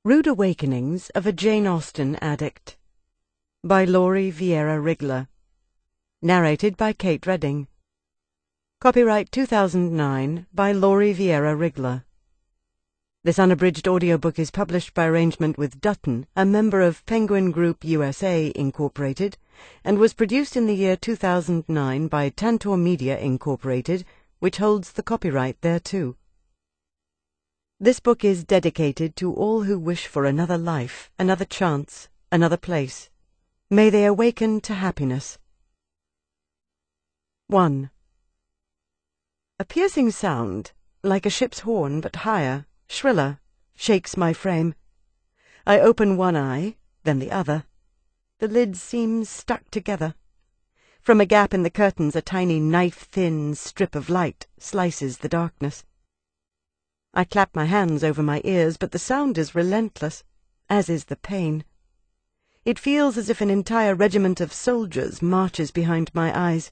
Rude Awakenings of a Jane Austen Addict by Laurie Vieira Rigler. Narrated by Kate Redding. Copyright 2009 by Laurie Vieira Rigler. This unabridged audiobook is published by arrangement with Dutton, a member of Penguin Group USA, Incorporated, and was produced in the year 2009 by Tantor Media, Incorporated, which holds the copyright thereto. This book is dedicated to all who wish for another life, another chance, another place. May they awaken to happiness. 1. A piercing sound, like a ship's horn but higher, shriller, shakes my frame. I open one eye, then the other. The lids seem stuck together. From a gap in the curtains a tiny knife-thin strip of light slices the darkness. I clap my hands over my ears, but the sound is relentless, as is the pain. It feels as if an entire regiment of soldiers marches behind my eyes.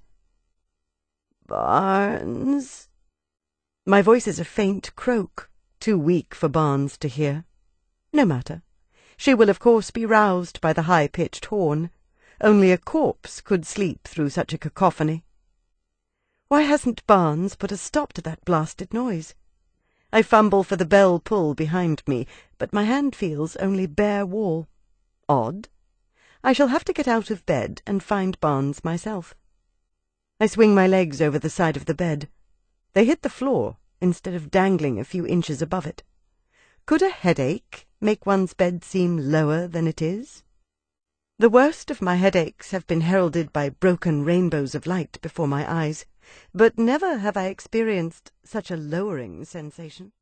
"Barnes?" My voice is a faint croak, too weak for Barnes to hear. No matter. She will of course be roused by the high-pitched horn. Only a corpse could sleep through such a cacophony. Why hasn't Barnes put a stop to that blasted noise? I fumble for the bell pull behind me, but my hand feels only bare wall. Odd. I shall have to get out of bed and find Barnes myself. I swing my legs over the side of the bed. They hit the floor instead of dangling a few inches above it. Could a headache make one's bed seem lower than it is? The worst of my headaches have been heralded by broken rainbows of light before my eyes, but never have I experienced such a lowering sensation.